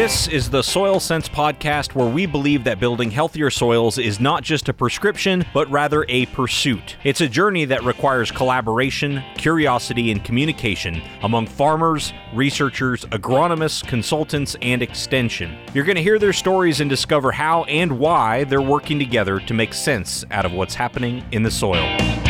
This is the Soil Sense podcast, where we believe that building healthier soils is not just a prescription, but rather a pursuit. It's a journey that requires collaboration, curiosity, and communication among farmers, researchers, agronomists, consultants, and extension. You're going to hear their stories and discover how and why they're working together to make sense out of what's happening in the soil.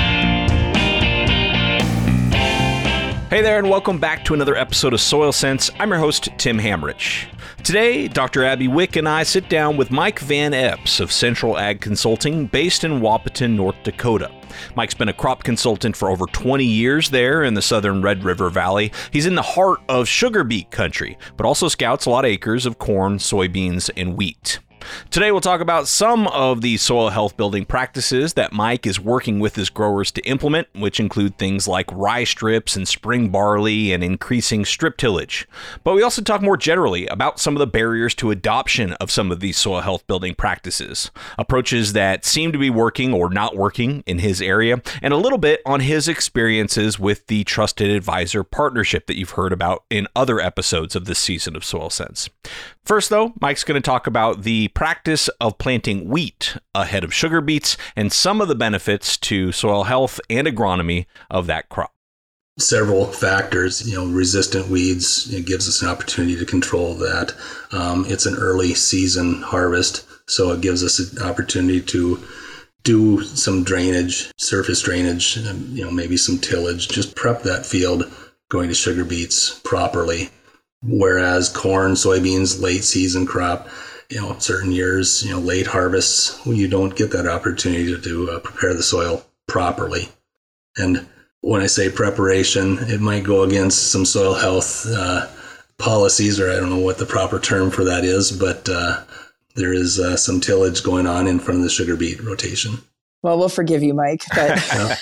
Hey there, and welcome back to another episode of Soil Sense. I'm your host, Tim Hamrich. Today, Dr. Abby Wick and I sit down with Mike Van Epps of Central Ag Consulting, based in Wahpeton, North Dakota. Mike's been a crop consultant for over 20 years there in the southern Red River Valley. He's in the heart of sugar beet country, but also scouts a lot of acres of corn, soybeans, and wheat. Today, we'll talk about some of the soil health building practices that Mike is working with his growers to implement, which include things like rye strips and spring barley and increasing strip tillage. But we also talk more generally about some of the barriers to adoption of some of these soil health building practices, approaches that seem to be working or not working in his area, and a little bit on his experiences with the Trusted Advisor Partnership that you've heard about in other episodes of this season of Soil Sense. First, though, Mike's going to talk about the practice of planting wheat ahead of sugar beets and some of the benefits to soil health and agronomy of that crop. Several factors, resistant weeds, it gives us an opportunity to control that. It's an early season harvest, so it gives us an opportunity to do some drainage, surface drainage, maybe some tillage, just prep that field going to sugar beets properly. Whereas corn, soybeans, late season crop, certain years, late harvests, you don't get that opportunity to prepare the soil properly. And when I say preparation, it might go against some soil health policies, or I don't know what the proper term for that is, but there is some tillage going on in front of the sugar beet rotation. Well, we'll forgive you, Mike. But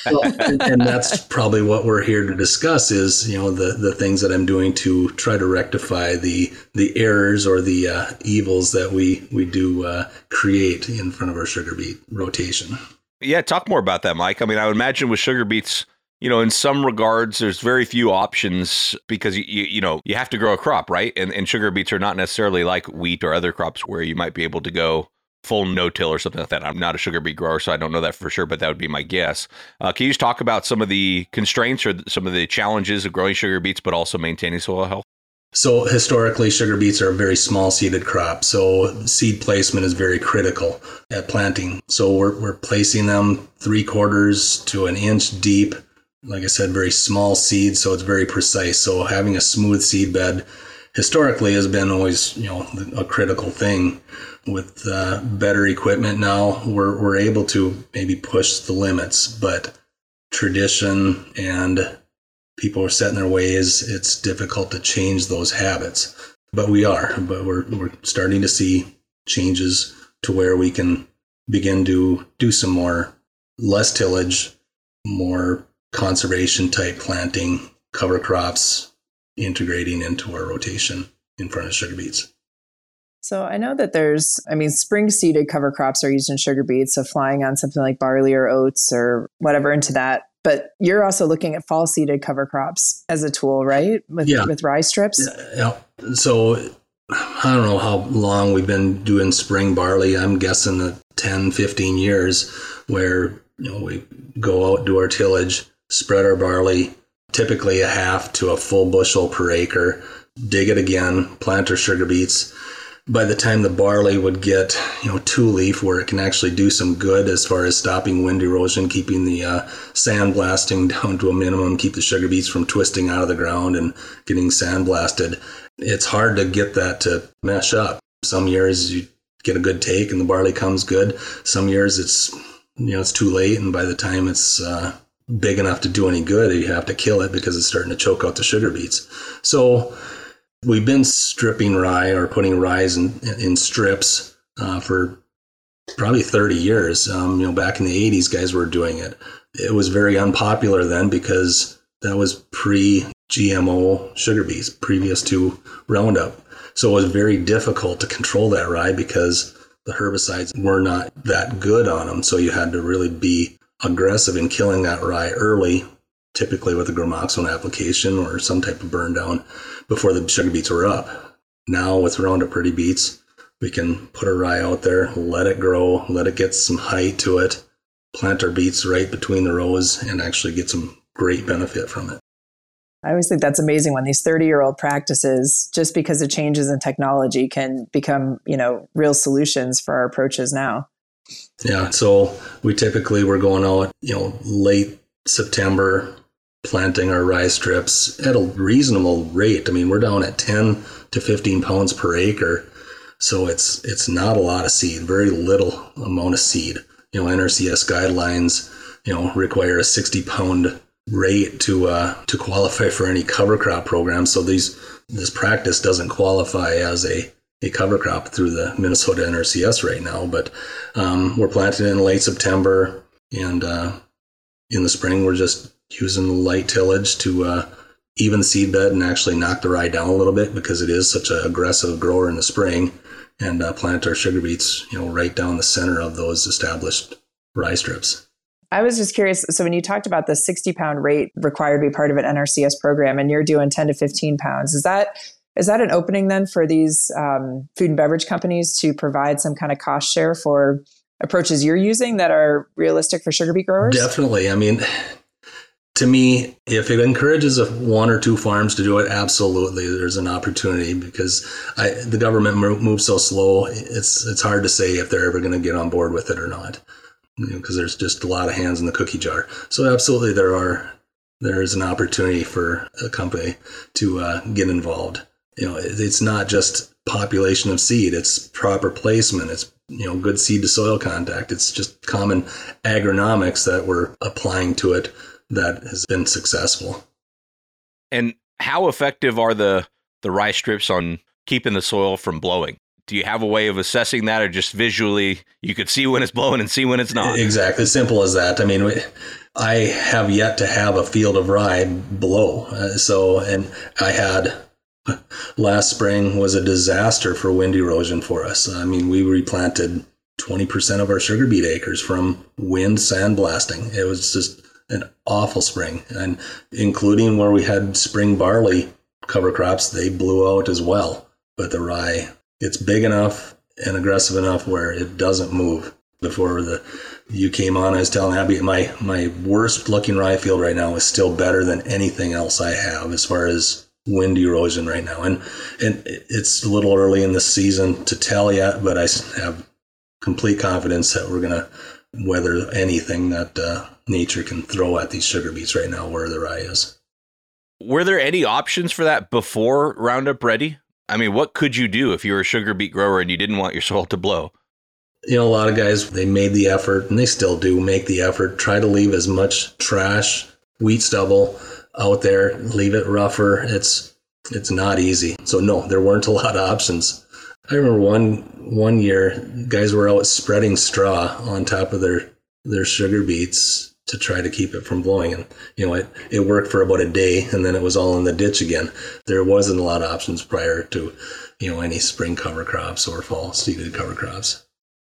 and that's probably what we're here to discuss is, the things that I'm doing to try to rectify the errors or the evils that we do create in front of our sugar beet rotation. Yeah, talk more about that, Mike. I mean, I would imagine with sugar beets, in some regards, there's very few options because, you have to grow a crop, right? And sugar beets are not necessarily like wheat or other crops where you might be able to go full no-till or something like that. I'm not a sugar beet grower, so I don't know that for sure, but that would be my guess. Can you just talk about some of the constraints or some of the challenges of growing sugar beets, but also maintaining soil health? So historically, sugar beets are a very small seeded crop. So seed placement is very critical at planting. So we're placing them 3/4 to an inch deep. Like I said, very small seed, so it's very precise. So having a smooth seed bed historically has been always, a critical thing. With better equipment now, we're able to maybe push the limits, but tradition and people are set in their ways. It's difficult to change those habits, but we're starting to see changes to where we can begin to do some more less tillage, more conservation type planting, cover crops, integrating into our rotation in front of sugar beets. So I know that spring seeded cover crops are used in sugar beets, so flying on something like barley or oats or whatever into that. But you're also looking at fall seeded cover crops as a tool, right? With rye strips? Yeah. So I don't know how long we've been doing spring barley. I'm guessing the 10, 15 years where, we go out, do our tillage, spread our barley, typically a half to a full bushel per acre, dig it again, plant our sugar beets. By the time the barley would get, two leaf, where it can actually do some good as far as stopping wind erosion, keeping the sandblasting down to a minimum, keep the sugar beets from twisting out of the ground and getting sandblasted. It's hard to get that to mesh up. Some years you get a good take and the barley comes good. Some years it's too late, and by the time it's big enough to do any good, you have to kill it because it's starting to choke out the sugar beets. So we've been stripping rye or putting rye in strips for probably 30 years. Back in the 80s, guys were doing it. It was very unpopular then because that was pre-GMO sugar beets, previous to Roundup. So it was very difficult to control that rye because the herbicides were not that good on them. So you had to really be aggressive in killing that rye early, typically with a gramoxone application or some type of burn down before the sugar beets were up. Now with Roundup Ready beets, we can put a rye out there, let it grow, let it get some height to it, plant our beets right between the rows, and actually get some great benefit from it. I always think that's amazing when these 30-year-old practices, just because of changes in technology, can become, real solutions for our approaches now. Yeah, so we're going out, late September, planting our rye strips at a reasonable rate. I mean, we're down at 10 to 15 pounds per acre. So it's not a lot of seed, very little amount of seed. NRCS guidelines, require a 60 pound rate to qualify for any cover crop program. So this practice doesn't qualify as a cover crop through the Minnesota NRCS right now, but we're planting in late September, and in the spring we're just using the light tillage to even the seed bed and actually knock the rye down a little bit because it is such an aggressive grower in the spring, and plant our sugar beets, right down the center of those established rye strips. I was just curious. So when you talked about the 60 pound rate required to be part of an NRCS program, and you're doing 10 to 15 pounds, is that an opening then for these food and beverage companies to provide some kind of cost share for approaches you're using that are realistic for sugar beet growers? Definitely. I mean, to me, if it encourages one or two farms to do it, absolutely, there's an opportunity, because the government moves so slow. It's hard to say if they're ever going to get on board with it or not, because there's just a lot of hands in the cookie jar. So absolutely, there is an opportunity for a company to get involved. It's not just population of seed; it's proper placement. It's good seed to soil contact. It's just common agronomics that we're applying to it that has been successful. And how effective are the rye strips on keeping the soil from blowing? Do you have a way of assessing that, or just visually you could see when it's blowing and see when it's not? Exactly. Simple as that. I mean, I have yet to have a field of rye blow. And I had last spring was a disaster for wind erosion for us. I mean, we replanted 20% of our sugar beet acres from wind sandblasting. It was just an awful spring, and including where we had spring barley cover crops, they blew out as well. But the rye, it's big enough and aggressive enough where it doesn't move. Before you came on, I was telling Abby, my worst looking rye field right now is still better than anything else I have as far as wind erosion right now. And it's a little early in the season to tell yet, but I have complete confidence that we're going to weather anything that nature can throw at these sugar beets right now where the rye is. Were there any options for that before Roundup Ready? I mean, what could you do if you were a sugar beet grower and you didn't want your soil to blow? A lot of guys, they made the effort, and they still do make the effort, try to leave as much trash, wheat stubble out there, leave it rougher. It's not easy. So no, there weren't a lot of options. I remember one year, guys were out spreading straw on top of their sugar beets to try to keep it from blowing. And, it worked for about a day, and then it was all in the ditch again. There wasn't a lot of options prior to, any spring cover crops or fall seeded cover crops.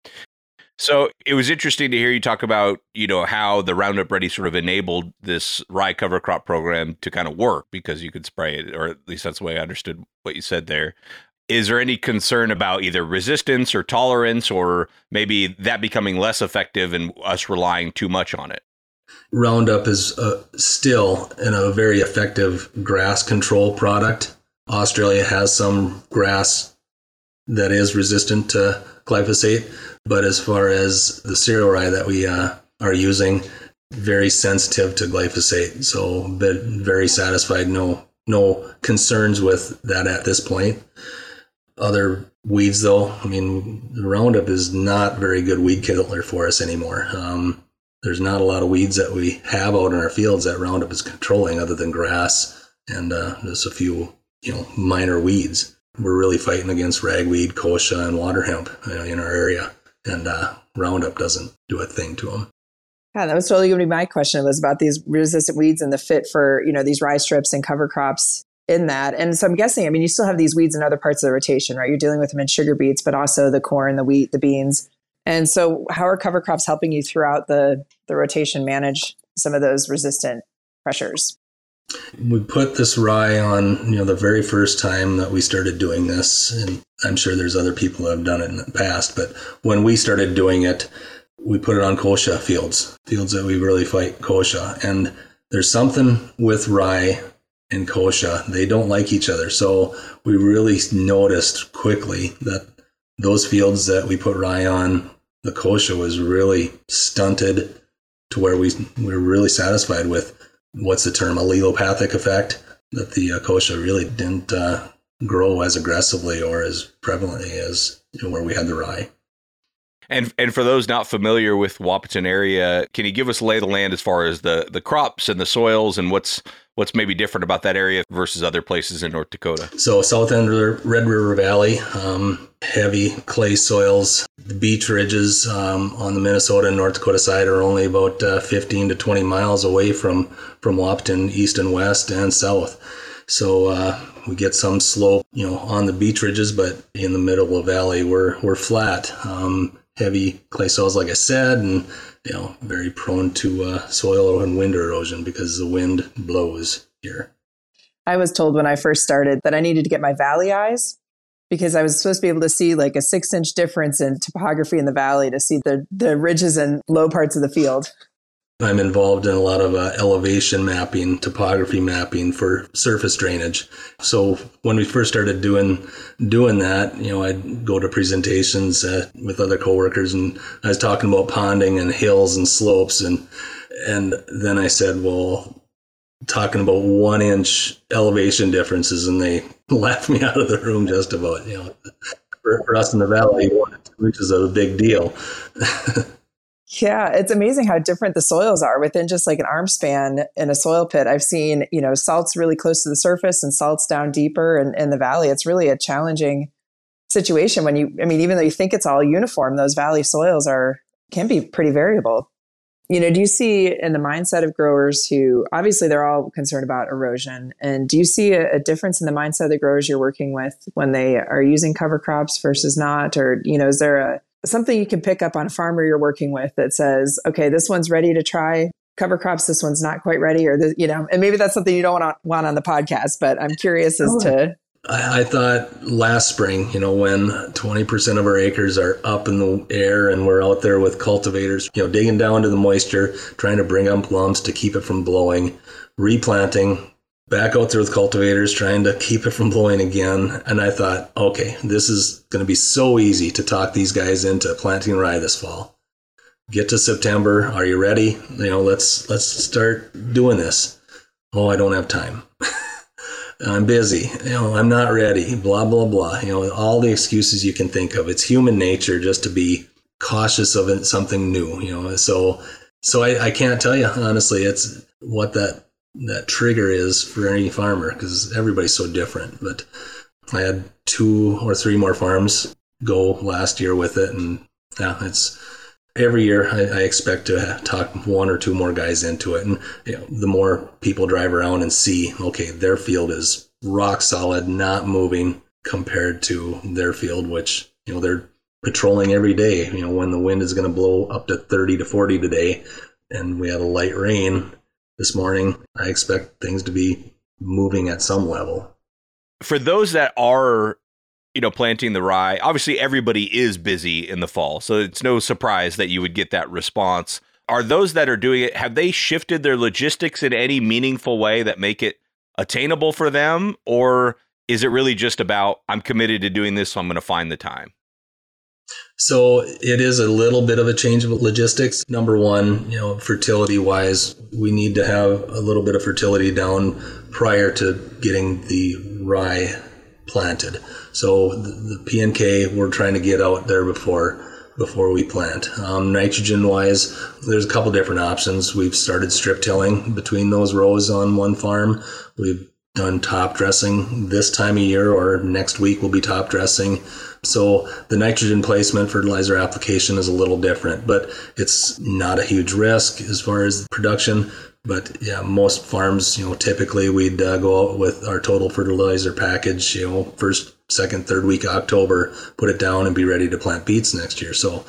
So it was interesting to hear you talk about, how the Roundup Ready sort of enabled this rye cover crop program to kind of work, because you could spray it, or at least that's the way I understood what you said there. Is there any concern about either resistance or tolerance, or maybe that becoming less effective and us relying too much on it? Roundup is still a very effective grass control product. Australia has some grass that is resistant to glyphosate, but as far as the cereal rye that we are using, very sensitive to glyphosate. So very satisfied, no concerns with that at this point. Other weeds, though, I mean, Roundup is not very good weed killer for us anymore. There's not a lot of weeds that we have out in our fields that Roundup is controlling, other than grass and just a few, minor weeds. We're really fighting against ragweed, kochia, and water hemp in our area, and Roundup doesn't do a thing to them. Yeah, that was totally going to be my question. It was about these resistant weeds and the fit for, these rye strips and cover crops in that. And so I'm guessing, you still have these weeds in other parts of the rotation, right? You're dealing with them in sugar beets, but also the corn, the wheat, the beans. And so how are cover crops helping you throughout the rotation manage some of those resistant pressures? We put this rye on, the very first time that we started doing this, and I'm sure there's other people that have done it in the past, but when we started doing it, we put it on kochia fields that we really fight kochia. And there's something with rye and kochia. They don't like each other. So we really noticed quickly that those fields that we put rye on, the kochia was really stunted to where we were really satisfied with, what's the term, allelopathic effect, that the kochia really didn't grow as aggressively or as prevalently as where we had the rye. And for those not familiar with Wahpeton area, can you give us lay of the land as far as the crops and the soils and what's maybe different about that area versus other places in North Dakota? So south end of the Red River Valley, heavy clay soils. The beach ridges on the Minnesota and North Dakota side are only about 15 to 20 miles away from Wahpeton, east and west and south. So we get some slope, on the beach ridges, but in the middle of the valley, we're flat. Heavy clay soils, like I said, and very prone to soil and wind erosion because the wind blows here. I was told when I first started that I needed to get my valley eyes because I was supposed to be able to see like a 6-inch difference in topography in the valley to see the ridges and low parts of the field. I'm involved in a lot of elevation mapping, topography mapping for surface drainage. So when we first started doing that, I'd go to presentations with other coworkers, and I was talking about ponding and hills and slopes, and then I said, well, talking about 1-inch elevation differences, and they laughed me out of the room just about. For us in the valley, 1 to 2 inches is a big deal. Yeah, it's amazing how different the soils are within just like an arm span in a soil pit. I've seen, salts really close to the surface and salts down deeper in the valley. It's really a challenging situation when even though you think it's all uniform, those valley soils can be pretty variable. Do you see in the mindset of growers who, obviously they're all concerned about erosion, and do you see a difference in the mindset of the growers you're working with when they are using cover crops versus not? Or, is there something you can pick up on a farmer you're working with that says, okay, this one's ready to try cover crops, this one's not quite ready, or and maybe that's something you don't want on the podcast, but I'm curious as to. I thought last spring, when 20% of our acres are up in the air and we're out there with cultivators, digging down to the moisture, trying to bring up lumps to keep it from blowing, replanting, back out there with cultivators, trying to keep it from blowing again. And I thought, okay, this is going to be so easy to talk these guys into planting rye this fall. Get to September. Are you ready? Let's start doing this. Oh, I don't have time. I'm busy. I'm not ready. Blah, blah, blah. All the excuses you can think of. It's human nature just to be cautious of it, something new, So I can't tell you, honestly, it's what that trigger is for any farmer, because everybody's so different. But I had 2 or 3 more farms go last year with it, and it's every year I expect to talk 1 or 2 more guys into it, and the more people drive around and see, okay, their field is rock solid, not moving compared to their field, which they're patrolling every day. When the wind is going to blow up to 30 to 40 today, and we had a light rain this morning, I expect things to be moving at some level. For those that are, planting the rye, obviously everybody is busy in the fall, so it's no surprise that you would get that response. Are those that are doing it, have they shifted their logistics in any meaningful way that make it attainable for them? Or is it really just about, I'm committed to doing this, so I'm going to find the time? So it is a little bit of a change of logistics. Number one, fertility wise, we need to have a little bit of fertility down prior to getting the rye planted. So the P&K, we're trying to get out there before we plant. Nitrogen wise, there's a couple different options. We've started strip tilling between those rows on one farm. We've done top dressing this time of year, or next week we'll be top dressing. So the nitrogen placement fertilizer application is a little different, but it's not a huge risk as far as production. But yeah, most farms, typically we'd go out with our total fertilizer package, first, second, third week of October, put it down and be ready to plant beets next year. So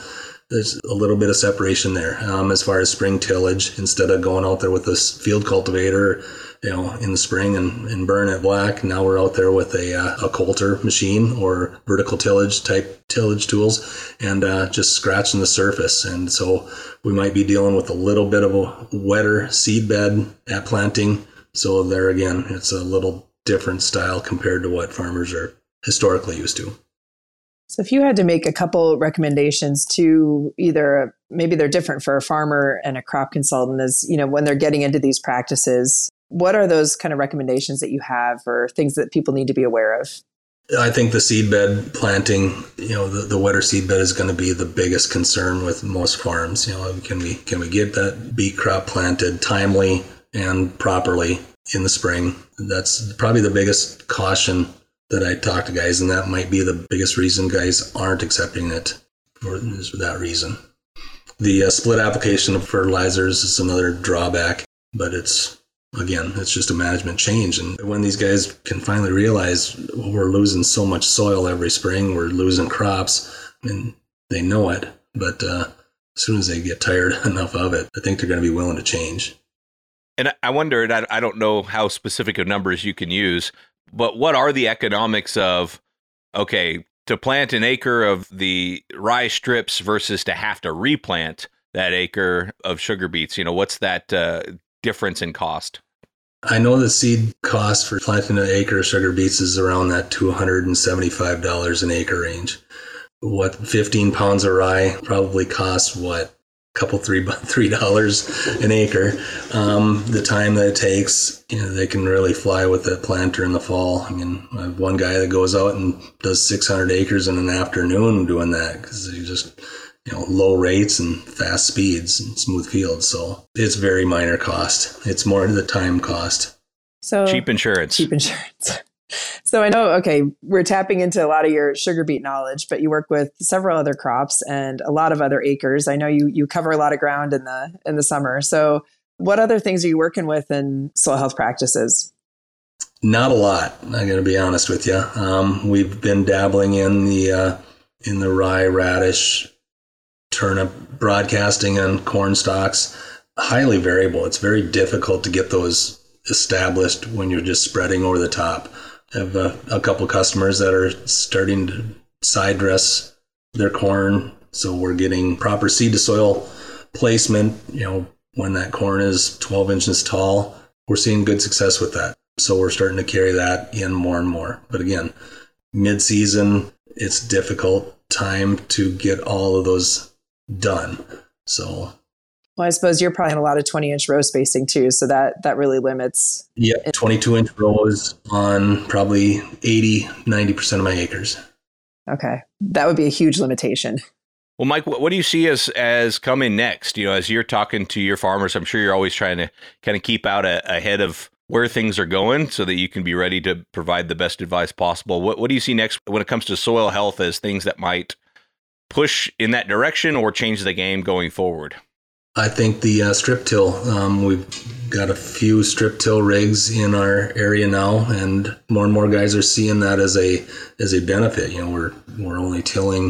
there's a little bit of separation there. As far as spring tillage, instead of going out there with this field cultivator, in the spring and burn it black, now we're out there with a coulter machine or vertical tillage type tillage tools and just scratching the surface. And so we might be dealing with a little bit of a wetter seed bed at planting. So there again, it's a little different style compared to what farmers are historically used to. So if you had to make a couple recommendations to either, maybe they're different for a farmer and a crop consultant, is, when they're getting into these practices, what are those kind of recommendations that you have or things that people need to be aware of? I think the seed bed planting, the wetter seed bed is going to be the biggest concern with most farms. Can we get that beet crop planted timely and properly in the spring? That's probably the biggest caution that I talk to guys, and that might be the biggest reason guys aren't accepting it for that reason. The split application of fertilizers is another drawback, but it's just a management change. And when these guys can finally realize we're losing so much soil every spring, we're losing crops, and they know it, but as soon as they get tired enough of it, I think they're going to be willing to change. And I wondered, I don't know how specific of numbers you can use, but what are the economics of, to plant an acre of the rye strips versus to have to replant that acre of sugar beets? What's that difference in cost? I know the seed cost for planting an acre of sugar beets is around that $275 an acre range. 15 pounds of rye probably costs $3 an acre. The time that it takes, they can really fly with that planter in the fall. I mean, I have one guy that goes out and does 600 acres in an afternoon doing that because he just, low rates and fast speeds and smooth fields. So it's very minor cost. It's more the time cost. So cheap insurance. So I know, we're tapping into a lot of your sugar beet knowledge, but you work with several other crops and a lot of other acres. I know you cover a lot of ground in the summer. So what other things are you working with in soil health practices? Not a lot. I'm going to be honest with you. We've been dabbling in the rye, radish, turnip broadcasting and corn stalks. Highly variable. It's very difficult to get those established when you're just spreading over the top. I have a couple of customers that are starting to side dress their corn, so we're getting proper seed to soil placement. When that corn is 12 inches tall, we're seeing good success with that. So we're starting to carry that in more and more. But again, mid-season, it's difficult time to get all of those done. So. Well, I suppose you're probably in a lot of 20-inch row spacing too, so that really limits. Yeah, 22-inch rows on probably 80-90% of my acres. Okay, that would be a huge limitation. Well, Mike, what do you see as coming next? As you're talking to your farmers, I'm sure you're always trying to kind of keep out ahead of where things are going so that you can be ready to provide the best advice possible. What do you see next when it comes to soil health as things that might push in that direction or change the game going forward? I think the strip till, we've got a few strip till rigs in our area now, and more guys are seeing that as a benefit. We're only tilling,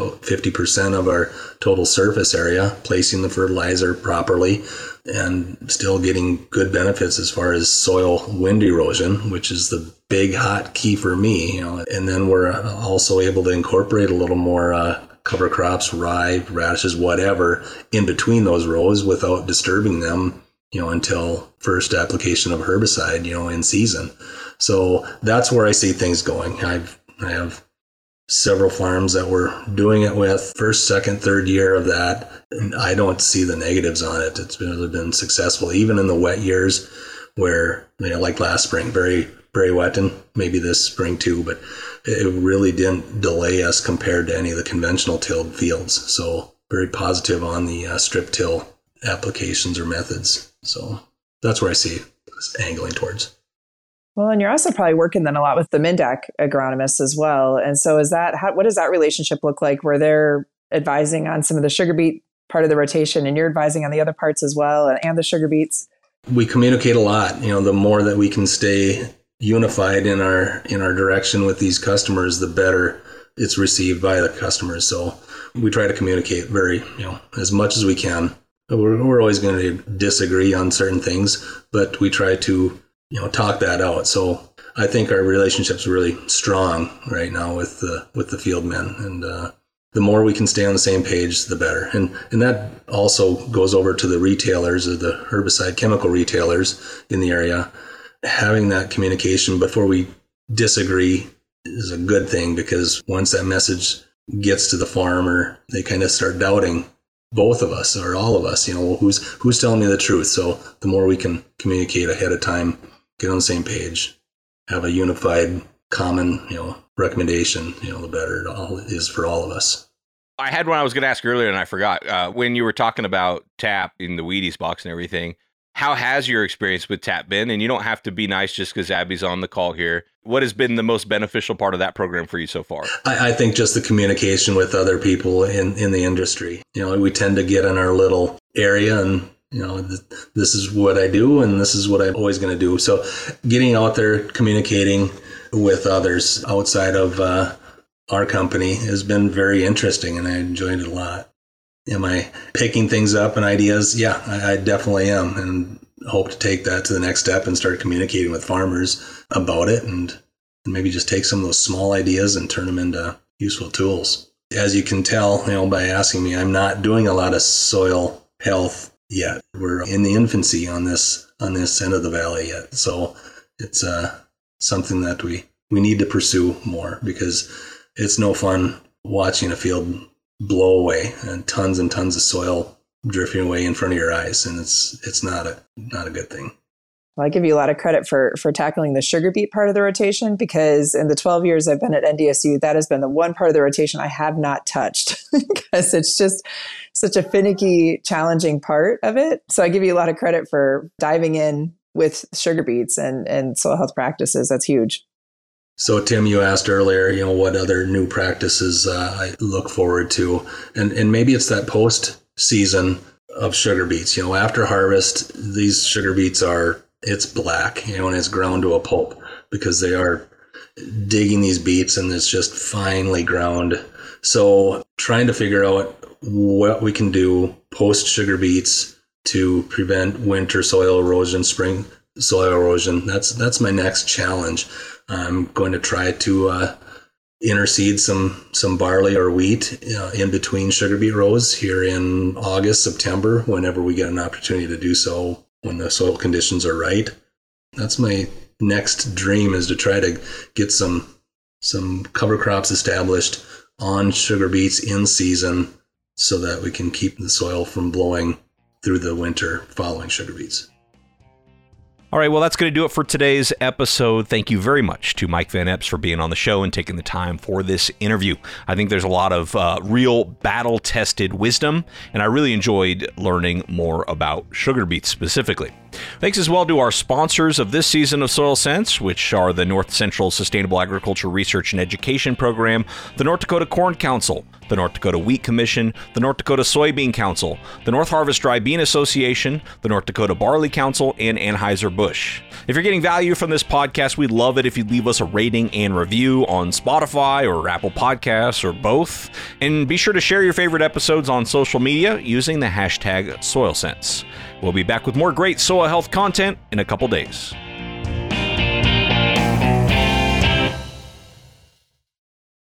50% of our total surface area, placing the fertilizer properly, and still getting good benefits as far as soil wind erosion, which is the big hot key for me. And then we're also able to incorporate a little more cover crops, rye, radishes, whatever, in between those rows without disturbing them, until first application of herbicide, in season. So that's where I see things going. I have several farms that we're doing it with, first, second, third year of that. And I don't see the negatives on it. It's been successful, even in the wet years where, like last spring, very, very wet, and maybe this spring too, but it really didn't delay us compared to any of the conventional tilled fields. So very positive on the strip till applications or methods. So that's where I see this angling towards. Well, and you're also probably working then a lot with the Mindac agronomists as well. And so what does that relationship look like where they're advising on some of the sugar beet part of the rotation and you're advising on the other parts as well and the sugar beets? We communicate a lot. The more that we can stay unified in our direction with these customers, the better it's received by the customers. So we try to communicate very, as much as we can. We're always going to disagree on certain things, but we try to, talk that out. So I think our relationship's really strong right now with the field men, and the more we can stay on the same page, the better. And that also goes over to the retailers, or the herbicide chemical retailers in the area. Having that communication before we disagree is a good thing, because once that message gets to the farmer, they kind of start doubting both of us, or all of us, who's telling me the truth. So the more we can communicate ahead of time, get on the same page, have a unified common, recommendation, the better it all is for all of us. I had one I was going to ask earlier and I forgot. When you were talking about TAP in the Wheaties box and everything, how has your experience with TAP been? And you don't have to be nice just because Abby's on the call here. What has been the most beneficial part of that program for you so far? I think just the communication with other people in the industry. We tend to get in our little area and, this is what I do and this is what I'm always going to do. So getting out there, communicating with others outside of our company has been very interesting, and I enjoyed it a lot. Am I picking things up and ideas? Yeah, I definitely am, and hope to take that to the next step and start communicating with farmers about it, and maybe just take some of those small ideas and turn them into useful tools. As you can tell, by asking me, I'm not doing a lot of soil health yet. We're in the infancy on this end of the valley yet. So it's something that we need to pursue more, because it's no fun watching a field blow away and tons of soil drifting away in front of your eyes, and it's not a good thing. Well, I give you a lot of credit for tackling the sugar beet part of the rotation, because in the 12 years I've been at NDSU, that has been the one part of the rotation I have not touched, because it's just such a finicky, challenging part of it. So I give you a lot of credit for diving in with sugar beets and soil health practices. That's huge. So Tim, you asked earlier, what other new practices I look forward to, and maybe it's that post season of sugar beets. After harvest, these sugar beets it's black, and it's ground to a pulp, because they are digging these beets and it's just finely ground. So trying to figure out what we can do post sugar beets to prevent winter soil erosion, spring soil erosion. That's my next challenge. I'm going to try to interseed some barley or wheat in between sugar beet rows here in August, September, whenever we get an opportunity to do so, when the soil conditions are right. That's my next dream, is to try to get some cover crops established on sugar beets in season, so that we can keep the soil from blowing through the winter following sugar beets. All right, well, that's going to do it for today's episode. Thank you very much to Mike Van Epps for being on the show and taking the time for this interview. I think there's a lot of real battle-tested wisdom, and I really enjoyed learning more about sugar beets specifically. Thanks as well to our sponsors of this season of Soil Sense, which are the North Central Sustainable Agriculture Research and Education Program, the North Dakota Corn Council, the North Dakota Wheat Commission, the North Dakota Soybean Council, the North Harvest Dry Bean Association, the North Dakota Barley Council, and Anheuser-Busch. If you're getting value from this podcast, we'd love it if you'd leave us a rating and review on Spotify or Apple Podcasts, or both. And be sure to share your favorite episodes on social media using the hashtag SoilSense. We'll be back with more great soil health content in a couple days.